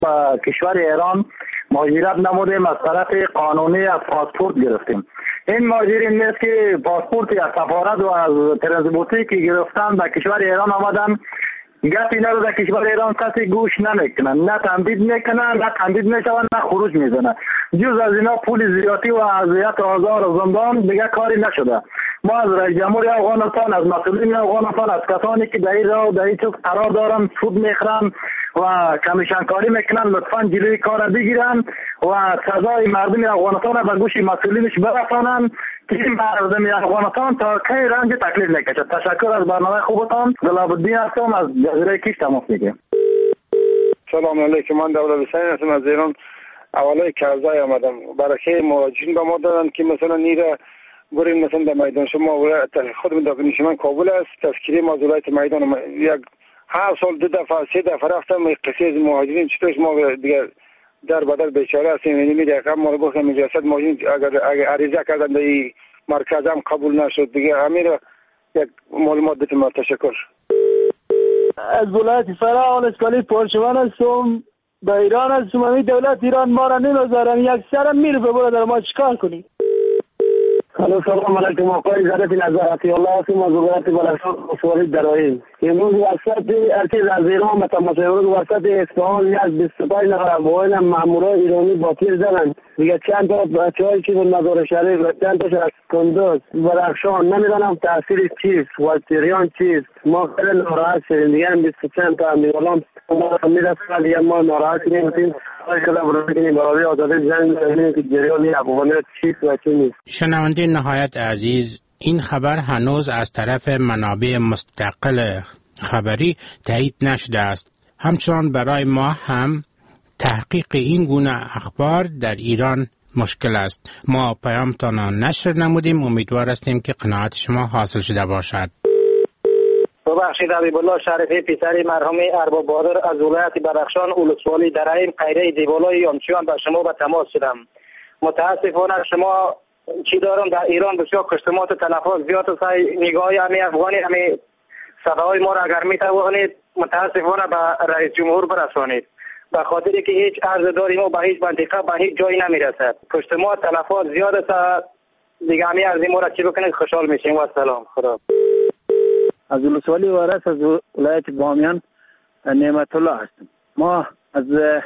با کشور ایران مهاجرت نمودیم، از طرف قانونی از پاسپورت گرفتیم. این مهاجرین نیست که پاسپورت از سفارت و از ترانزیتی که گرفتن به کشور ایران آمدن، گپی اینا رو در کشور ایران کسی گوش نمیکنن، نه تمدید میکنن، نه تمدید میشون، نه خروج میزنن. جز از اینا پول زیادی و اذیت و آزار و زندان دیگه کاری نشده. ما از رئیس جمهور افغانستان، از مسئولین افغانستان، از کسانی که در این راه و در این چوک قرار دارن، سود میخرن و کمیشن کاری میکنن، لطفا جلوی کار بگیرن و سزای مردم افغانستان به گوش مسئولینش برسانن که مردم افغانستان تا کی رنج تکلیف نکشد. تشکر از برنامه خوبتان. گلاب‌الدین هستم از جزیره کیش تماس میگیرم. سلام علیکم، من دولت حسین هستم از ایران. اولای کرزای آمدم برای مهاجرین به ما دادن که مثلا نیره بریم مثلا در میدان شما خودم دانشمند کابل است، تذکیره موضوعات میدان یک 7 سال 2 دفعه 3 دفعه رفتم. قصه از مهاجرین چطورش ما دیگه در بدل بیچاره هستیم. یعنی میگه که ما گفتم اجازه مهاجرین اگر عریضه کردن در مرکز هم قبول نشد دیگه. امیر یک معلومات بدم. تشکر. از ولایت فرا اسکالی پرشوان هستم، به ایران هستم. همین دولت ایران ما را نمیذارن، یک سرم میره به برادر ما چیکار کنی؟ سلام علیکم. آقای زادت نظراتی الله هستم از ولایت بلخشان سواری درایی. امروز وسط ارتش از ایران به تماس امروز وسط اصفهان یک 25 نفر افغان مامورای ایرانی با تیر زدن. دیگه چند تا بچه‌ای که مزار شریف و چند تاش از کندوز بلخشان نمیدونم تاثیر چیست و جریان چیست. ما خیلی ناراحت شدیم. دیگه 20 چند تا میولام ما میرسن دیگه ما ناراحت شدیم. شنونده نهایت عزیز، این خبر هنوز از طرف منابع مستقل خبری تایید نشده است. همچنان برای ما هم تحقیق این گونه اخبار در ایران مشکل است. ما پیامتان را نشر نمودیم. امیدوار هستیم که قناعت شما حاصل شده باشد. ببخشید حبیب الله شریفی پسر مرحوم ارباب بهادر از ولایت بدخشان ولسوالی درعیم قیره دیوالای یامچیان به شما به تماس شدم. متاسفانه شما چی دارم در ایران بسیار کشتمات و تلفات زیاد است. نگاه همه افغانی همه صداهای ما را اگر میتوانید متاسفانه به رئیس جمهور برسانید، به خاطری که هیچ عرض داری ما به هیچ منطقه به هیچ جایی نمیرسد. کشتمات تلفات زیاد است. دیگه همه عرض ما را چی بکنید خوشحال میشیم. و سلام. خدا. از ولسوالی وارث از ولایت بامیان نعمت الله هستم. ما از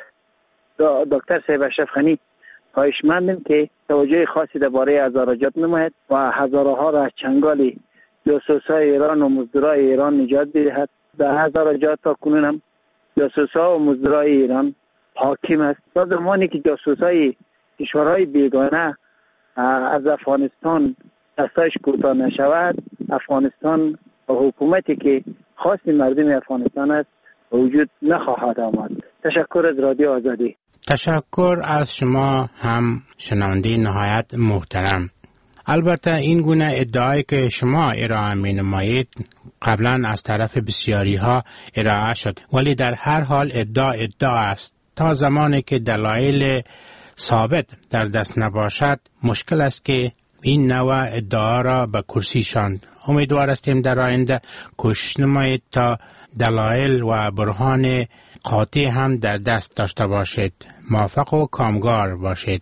دکتر صاحب اشرف غنی خواهشمندیم که توجه خاصی درباره هزارجات نماید و هزارها را از چنگال جاسوسای ایران و مزدورای ایران نجات بدهد. در هزارجات تا کنون هم جاسوسا و مزدورای ایران حاکم است. تا زمانی که جاسوسای کشورهای بیگانه از افغانستان دستایش کوتاه نشود، افغانستان و حکومتی که خواست مردم افغانستان است وجود نخواهد آمد. تشکر از رادیو آزادی. تشکر از شما هم شنونده نهایت محترم. البته این گونه ادعایی که شما ارائه می نمایید قبلا از طرف بسیاری ها ارائه شد، ولی در هر حال ادعا است. تا زمانی که دلایل ثابت در دست نباشد مشکل است که این نوع ادعا را به کرسی شاند. امیدوار هستیم در آینده کوشش نمایید تا دلایل و برهان قاطع هم در دست داشته باشید. موفق و کامگار باشید.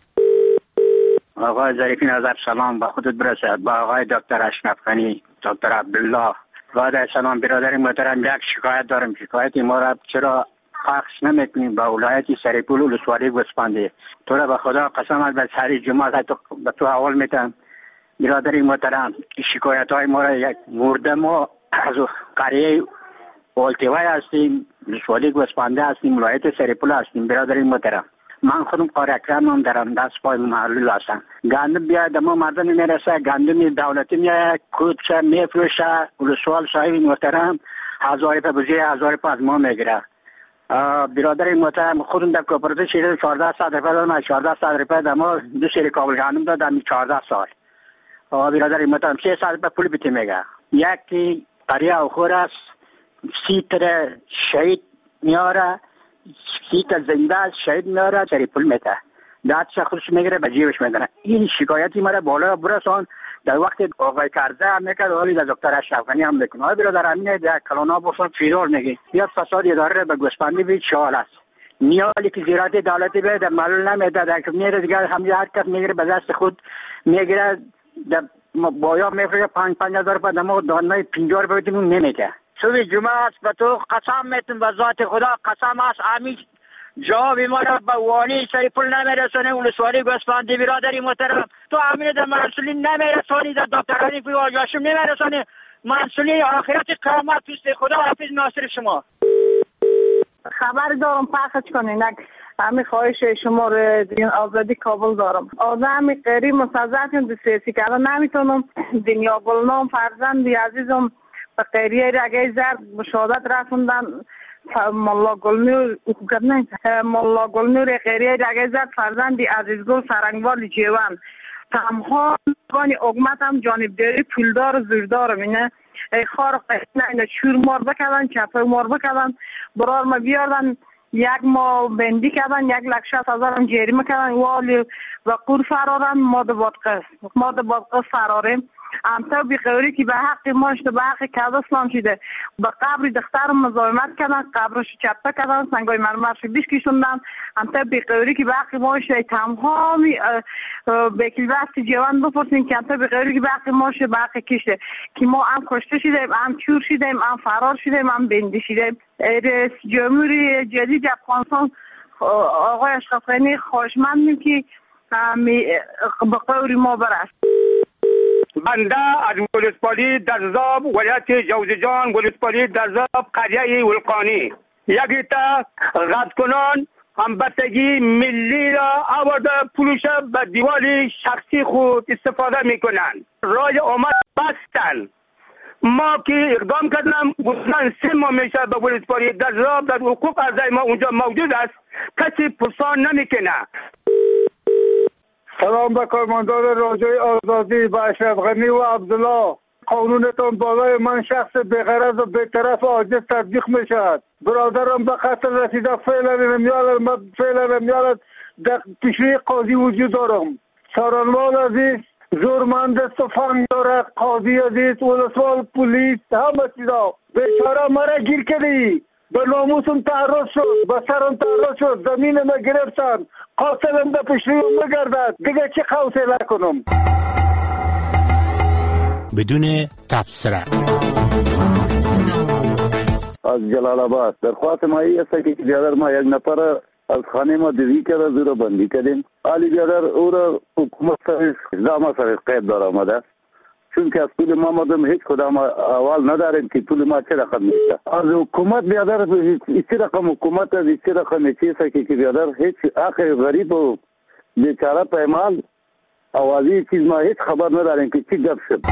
آقای ظریفی نظر سلام به خودت برسد. با آقای دکتر اشرف غنی، دکتر عبدالله. بعد سلام برادر محترم، یک شکایت دارم. شکایت ما را چرا پخش نمیکنیم به ولایت سریپول ولسوالی گوسفندی؟ تو را به خدا قسم از به سری جمعه به تو حوال میتم برادر محترم. شکایت های ما را یک مرده ما از قریه اولتیوای هستیم، ولسوالی گوسفندی هستیم، ولایت سریپول هستیم. برادر محترم من خودم قاری اکرم هم دارم، دست پای محلول هستم. گندم بیاید ما مردم میرسه، گندم دولتی میاد کودشه میفروشه، ولسوال صاحب محترم 1000 روپیه بزی 1000 روپیه از ما میگیره. برادر محترم خودم در کوپراتیو شیرین 1400 روپیه دادم، 1400 روپیه در ما دو سری کابل گندم دادم 14 سال. برادر محترم 300 روپیه پول بیتی میگه. یکی قریه اوخور است 30 تا شهید میاره، 30 تا زنده شهید میاره، سری پول میده. دادش خودش میگیره به جیبش میدنه. این شکایتی مرا بالا برسان. در وقت آقای کرزه هم میکرد، ولی در دکتر اشرف غنی هم میکنه. برادر امین در کلانا بسان فیرور میگی بیاد فساد اداره به گوسفندی بید شغال است. نیالی که زیراتی دولتی بیاد معلوم نمیداد که میره دیگه همه هر کس میگیره به دست خود میگیره بایا میفره 5,000 روپیه دمو دانه 50 روپیه بدیم نمیده. صبح جمعه است به تو قسم میتون به ذات خدا قسم است همین جواب ما را به والی سری پول نمیرسونه ولسوالی گوسفندی برادری محترم تو همین در مسئولین نمیرسونی در دکترانی که واجاشم نمیرسونی مسئولی آخرت قیامت پیش خدا حافظ ناصر شما. خبر دارم پخش کنین همین خواهش شما رو دین آزادی کابل دارم. آدم غیری مستضعف هم سیاسی کردن نمیتونم. دنیا گلنام فرزندی عزیزم به غیریه رگه زرد مشاهدت رسوندن ملا گلنور غیریه رگه زرد فرزندی عزیزگل سرنگوال جیوان تمام گانی اگمت هم جانبداری پولدار و زوردار مینه خار قیدن شور مار بکردن چپه مار بکردن برار ما بیاردن یک ما بندی کردن 1,60,000 هم جریمه کردن والی و قور فرارن ما بادقه فراریم امتا بیخوری که به حق ماشت به حق کاز اسلام شده به قبر دختر مزاحمت کردن قبرش چپه کردن سنگای مرمرش بیش کشوندن امتا بیخوری که به حق ماشت تمامی بکیل بست جوان بپرسین که امتا بیخوری که به حق ماشت به حق کشته که ما هم کشته شدیم هم چور شدیم هم فرار شدیم هم بندی شدیم. رئیس جمهوری جدید افغانستان آقای اشرف غنی خواهشمندیم که به قول ما برست. بنده از ولسوالی درزاب ولایت جوزجان ولسوالی درزاب قریه ولقانی یکی تا رد کنان همبستگی ملی را آورده پولش به دیوال شخصی خود استفاده میکنن رای آمد بستن ما که اقدام کردم گفتن 3 ماه میشه به ولسوالی درزاب در حقوق ارضی ما اونجا موجود است کسی پرسان نمیکنه. سلام به کارمندان رادیوی آزادی به اشرف غنی و عبدالله. قانونتان بالای من شخص بی‌غرض و بی‌طرف عاجز تطبیق میشد. برادرم به قتل رسیده فعلا نمیالد در پیشوی قاضی وجود دارم. سارنوال عزیز زورمند است و فهم دارد. قاضی عزیز ولسوال پلیس همه چیزا بیچاره مرا گیر کردی. به ناموسم تعرض شد به سرم تعرض شد زمین ما گرفتن قاتلم به پیشرویم نگردد دیگه چه حوصله کنم. بدون تبصره از جلال آباد درخواست ما این است که بیادر ما یک نفر از خانه ما دیدی کرده زور بندی کردیم علی بیادر او را حکومت سرش اقدام سرش قید دار آمده چون که از پول ما مردم هیچ کدام اول نداریم که پول ما چه رقم میشه از حکومت بیادر اسی رقم حکومت از اسی رقم چیزه که بیادر هیچ آخر غریب و بیچاره پیمال آوازی چیز ما هیچ خبر نداریم که چی گپ شد.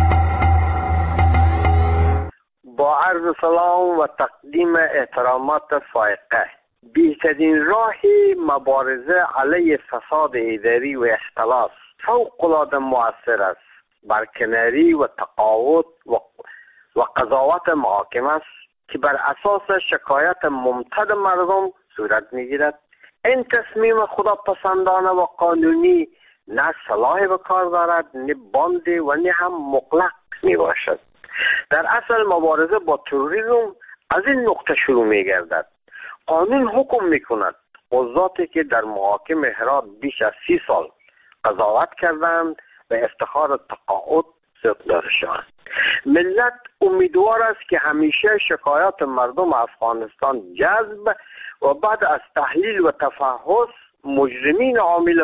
با عرض سلام و تقدیم احترامات فائقه بهترین راه مبارزه علیه فساد اداری و اختلاس فوق‌العاده مؤثر است برکناری و تقاعد و قضاوت محاکم است که بر اساس شکایت ممتد مردم صورت میگیرد. این تصمیم خداپسندانه و قانونی نه صلاح به کار دارد نه باندی و نه هم مطلق می باشد. در اصل مبارزه با تروریسم از این نقطه شروع می گردد. قانون حکم می کند قضاتی که در محاکم هرات بیش از 30 سال قضاوت کردند به افتخار تقاعد سوق شوند. ملت امیدوار است که همیشه شکایات مردم افغانستان جذب و بعد از تحلیل و تفحص مجرمین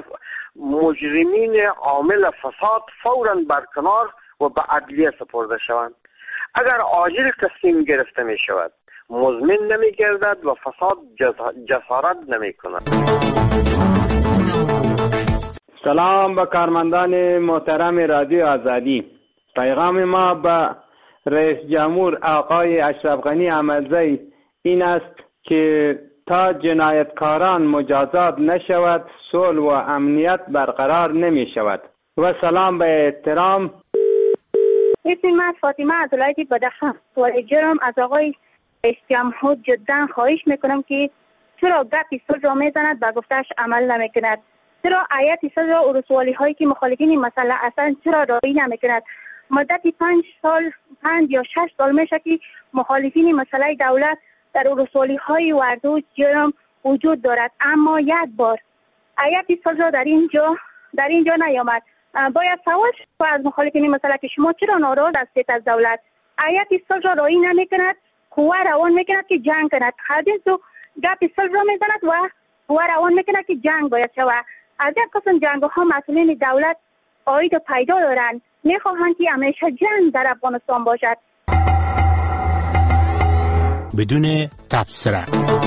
عامل فساد فوراً برکنار و به عدلیه سپرده شوند. اگر عاجل تصمیم گرفته می شود مزمن نمی گردد و فساد جسارت نمی کند. سلام به کارمندان محترم رادیو آزادی. پیغام ما به رئیس جمهور آقای اشرف غنی احمدزی این است که تا جنایتکاران مجازات نشود صلح و امنیت برقرار نمی شود. و سلام به احترام. اسم من فاطمه از ولایت بدخشان. سوال جرم از آقای رئیس جمهور جدا خواهش میکنم که چرا گپی صلح را میزند و گفتش عمل نمیکند؟ چرا آیت صلح را ولسوالی هایی که مخالفین مسئله اصلا چرا رعایت نمیکند؟ مدت 5 یا 6 سال میشه که مخالفین مسئله دولت در ولسوالی های وردوج، جرم وجود دارد، اما یک بار هیئت صلح در اینجا نیامد. باید سوال شد از مخالفین مثلا که شما چرا ناراض هستید از دولت؟ هیئت صلح را رایی نمیکند، قوه روان میکند که جنگ کند. حدیث و گپ صلح را میزند و قوه روان میکند که جنگ باید شود. از یک قسم جنگ ها مسئولین دولت عاید و پیدا دارند، میخواهند که همیشه جنگ در افغانستان باشد. بدون تبصره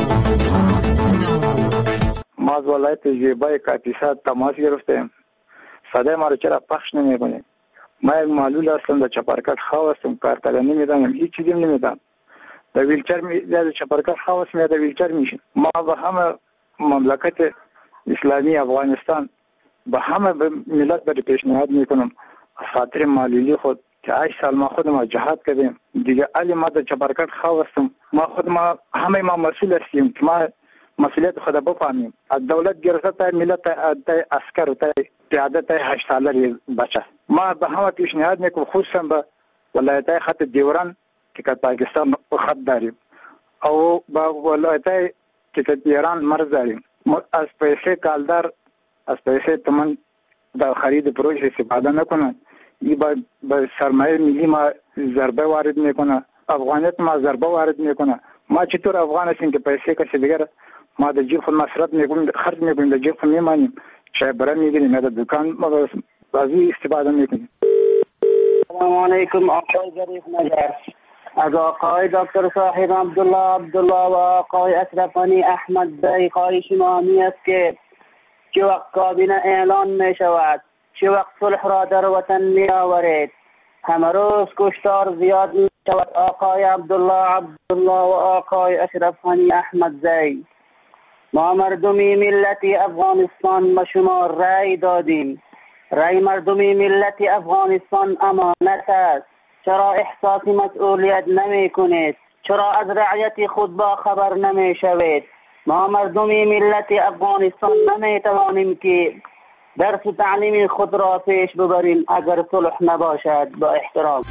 ما از ولایت زیبای کاپیسا تماس گرفتیم. صدای ما رو چرا پخش نمی‌کنید؟ ما یک معلول هستم، در چپرکت خواه هستم، کارتلانی میدانم، هیچ چیزی نمیدانم. در ویلچر در چپرکت خواه هستم یا در ویلچر میشیم. ما به همه مملکت اسلامی افغانستان به همه ملت بر پیشنهاد میکنم از خاطر معلولی خود که 8 سال ما خودم جهاد کردیم دیگه، علی ما در چپرکت خواه هستم. ما همه ما مسئول هستیم که ما مسئولیت خود بفهمیم. از دولت گرفته تا ملت تا عسکر و تا پیاده تا 8 ساله بچه. ما به همه پیشنهاد میکنم، خصوصا به ولایت خط دیوران که پاکستان خط داریم او با ولایت که ایران مرز داریم. از پیسه کالدار، از پیسه تمن در خرید پروژه استفاده نکنن. این با سرمایه ملی ما ضربه وارد میکنه، افغانیت ما ضربه وارد میکنه. ما چطور افغان هستیم که پیسه کسی دیگر ما در جیب خود مصرف میکنیم، خرج میکنیم، در جیب خود میمانیم، چای برای میگیریم یا در دکان ما بازی استفاده میکنیم. سلام علیکم آقای ظریف نجر. از آقای دکتر صاحب عبدالله و آقای اشرف غنی احمد زی خواهش ما همی است که چه وقت کابینه اعلان می شود، چه وقت صلح را در وطن می آورید. همه روز کشتار زیاد می شود. آقای عبدالله و آقای اشرف غنی احمد زی، ما مردمی ملت افغانستان به شما رای دادیم. رای مردمی ملت افغانستان امانت است. چرا احساس مسئولیت نمی کنید؟ چرا از رعیت خود با خبر نمی شوید؟ ما مردمی ملت افغانستان نمی توانیم که درس و تعلیم خود را پیش ببریم اگر صلح نباشد. با احترام.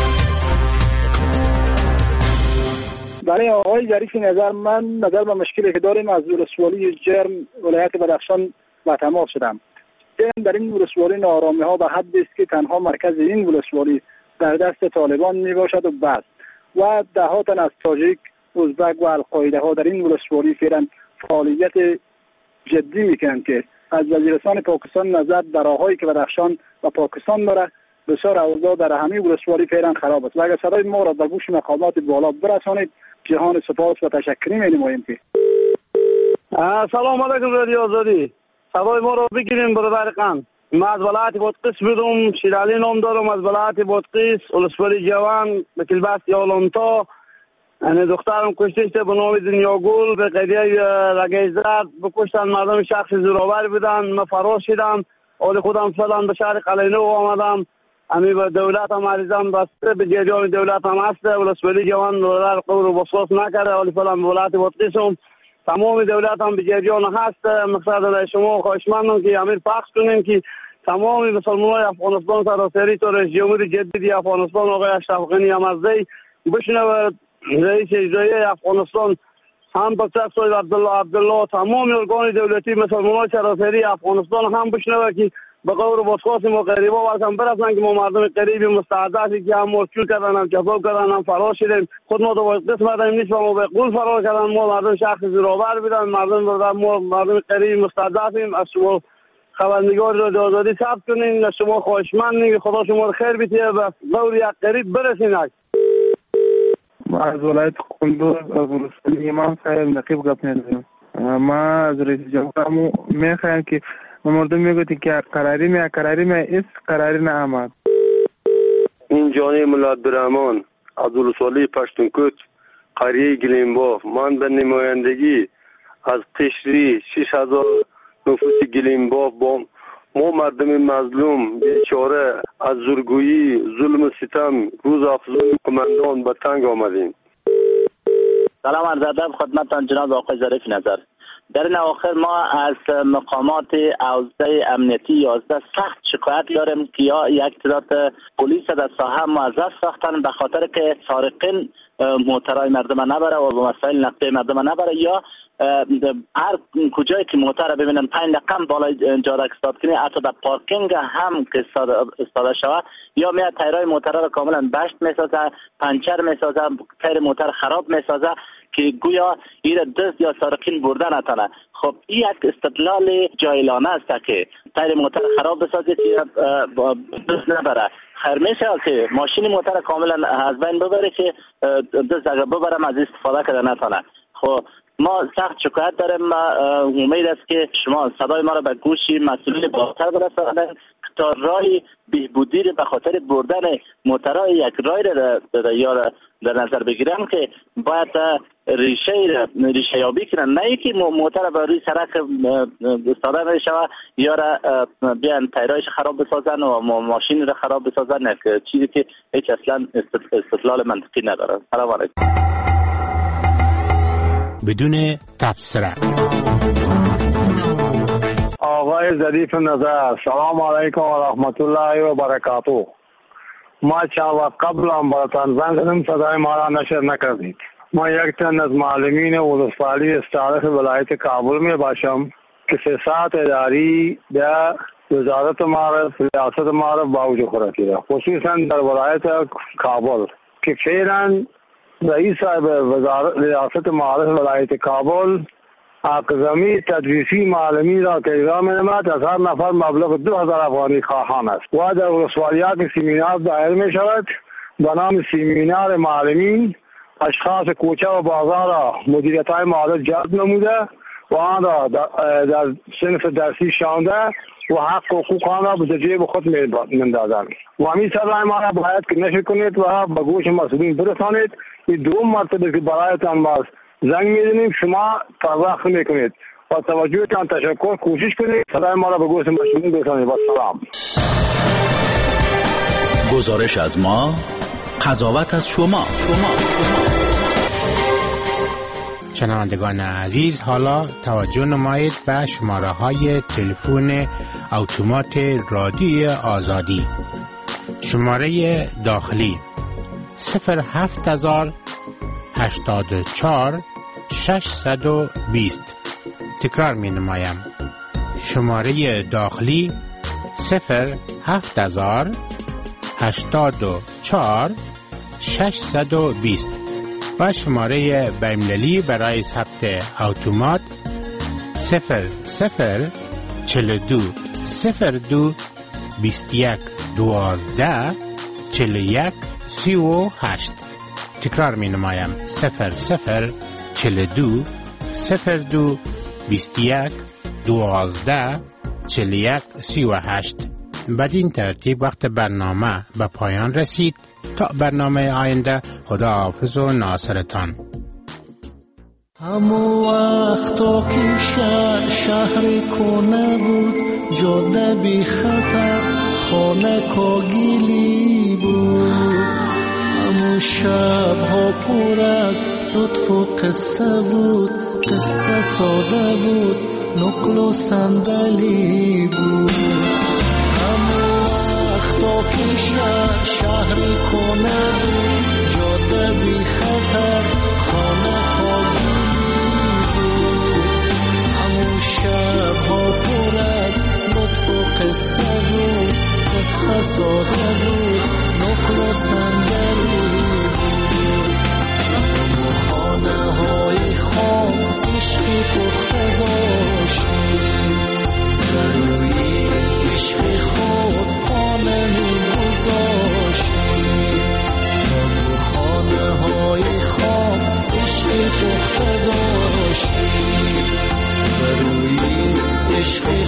برای آقای ظریف نظر، من نظر به مشکلی که داریم از ولسوالی جرم ولایت بدخشان با تماس شدم. در این ولسوالی ناآرامی ها به حدی است که تنها مرکز این ولسوالی در دست طالبان می باشد و بس، و دهها تن از تاجیک، ازبک و القاعده ها در این ولسوالی فعلا فعالیت جدی میکنند که از وزیرستان پاکستان نظر در راههایی که بدخشان و پاکستان داره بسیار اوضاع در همه ولسوالی فعلا خراب است. و اگر صدای ما را در گوش مقامات بالا برسانید جهان سپاس و تشکری می‌نماییم. که سلام علیکم رادیو آزادی، صدای ما را بگیریم برادر قند. ما از ولایت بادغیس بودم، شیرالی نام دارم، از ولایت بادغیس، ولسوالی جوان به کلبست یالونتا. دخترم کشته شده به نام دنیاگل به قضیه رگیزد بکشتن، مردم شخص زورآور بودن. من فرار شدم، حال خودم فعلا به شهر قلعه‌نو آمدم. امی به دولت هم عریضم بسته، به جریان دولت هم هسته. ولسوالی جوان دولت قبول و بساس نکرده، ولی فعلا به ولایت بادغیسم تمام دولت هم به جریان هست. مقصد شما خواهشمندم که امیر پخش کنیم که تمام مسلمانان افغانستان سراسری تا رئیس جمهور جدید افغانستان آقای اشرف غنی احمدزی بشنوه، رئیس اجرایی افغانستان هم دکتر صاحب عبدالله، تمام ارگان دولتی مسلمانان سراسری افغانستان هم بشنوه که به قول و بسخواست ما قریبا واسم برسن که ما مردم قریبی مستعدسی که هم مرچول کردن، هم جفا کردن، هم فرار شدیم. خود ما دو قسمت هم نیست و ما به قول فرار کردن. ما مردم شخص زورآور بودن، مردم قریبی مستعدسیم. از شما خبرنگار را آزادی ثبت کنین، از شما خواهشمندیم، خدا شما رو خیر بیته به قول یک قریب برسین. ما از ولایت قندوز از ولسوالی امام صاحب نقیب گپ می‌زنم. ما از رئیس جمهور میخوایم که مردم میگویند که قراری می است قراری نآمد. این جانی ملا عبدالرحمن از ولسوالی پشتونکوت قریه گلیمباف، من به نمایندگی از قشری 6000 نفوس گلیمباف با ما مردم مظلوم بیچاره از زورگویی، ظلم و ستم، روز افزون قماندان به تنگ آمدیم. سلام عرض ادب خدمتتان جناب آقای ظریف نظر. در این اواخر ما از مقامات حوزه امنیتی 11 سخت شکایت داریم که یا یک تعداد پلیس در ساحه موظف ساختن به خاطر که سارقین موترهای مردم نبره و به مسائل نقدی مردم نبره، یا هر کجایی که موتر رو ببینن 5 رقم بالای جاده استاد کنی، حتی در پارکینگ هم که استاده شود، یا میاد تایرای موتر رو کاملا بشت میسازه، پنچر میسازه، تایر موتر خراب میسازه که گویا این دزد یا سارقین برده نتانه. خب این یک استدلال جاهلانه است که تایر موتر خراب بسازه که دزد نبره. خیر میشه که ماشین موتر کاملا از بین ببره که دزد اگر ببرم از استفاده کرده نتانه. خب ما سخت شکایت داریم. امید است که شما صدای ما را به گوش مسئولین بالاتر برسانید تا راه بهبودی به خاطر بردن موترها یک راه در نظر بگیرم که باید ریشه یابی کنن، نه اینکه موتر به روی سرک استاده نشود یا بیان تایرایش خراب بسازن و ماشین را خراب بسازن، یک چیزی که هیچ اصلا استدلال منطقی نداره. سلام علیکم. بدون تبصره. آقای ظریف نظر، سلام علیکم و رحمت الله و برکاته. ما چند وقت قبل هم براتان زنگ زدم، صدای ما را نشر نکردید. ما یک تن از معلمین ولسوالی استعارف ولایت کابل می باشم که سیاست اداری در وزارت معارف ریاست معارف باوجود خورتی را، خصوصا در ولایت کابل که فعلا رئیس صاحب وزارت ریاست معارف ولایت کابل اقدامی تدریسی معلمی را که اجرا می‌نماید از هر نفر مبلغ 2000 افغانی خواهان است و در ولسوالیات سیمینار دایر می شود. به نام سیمینار معلمین اشخاص کوچه و بازار را مدیریت‌های معارف جلب نموده و آن را در صنف درسی شانده و حق و حقوق آن را به جیب خود می‌اندازند و همین صدای ما را باید که نشر کنید و به گوش مسئولین برسانید. این دوم مرتبه که برایتان ما زنگ می‌زنیم، شما توقف نمی‌کنید و توجهتان تشکر، کوشش کنید صدای ما را به گوش مسئولین برسانید. با سلام. گزارش از ما، قضاوت از شما. شنوندگان عزیز، حالا توجه نمایید به شماره‌های تلفن اتومات رادیوی آزادی. شماره داخلی 07084 620. تکرار می نمایم. شماره داخلی 07084 620 و شماره بین‌المللی برای ثبت اتومات 0042 02 21 12 41 38. تکرار می نمایم 0042 02 21 12 41 38. بدین ترتیب وقت برنامه به پایان رسید. تا برنامه آینده، خدا حافظ و ناصرتان. همو وقتا که شهر کنه بود، جاده بی خطر، خانه کاگیلی بود. همو شبها پر از لطف و قصه بود، قصه ساده بود، نقل و صندلی بود. همو وقتا که شهر کنه بود، جاده بی خطر، خانه کاگیلی بود. همو شبها پر از لطف و قصه بود، قصه ساده بود، نقل و صندلی بود. همو خانه های خام عشقی پخته داشتیم، روی عشق خود خانه می گذاشتیم. همو خانه های خام عشقی پخته داشتیم، روی عشق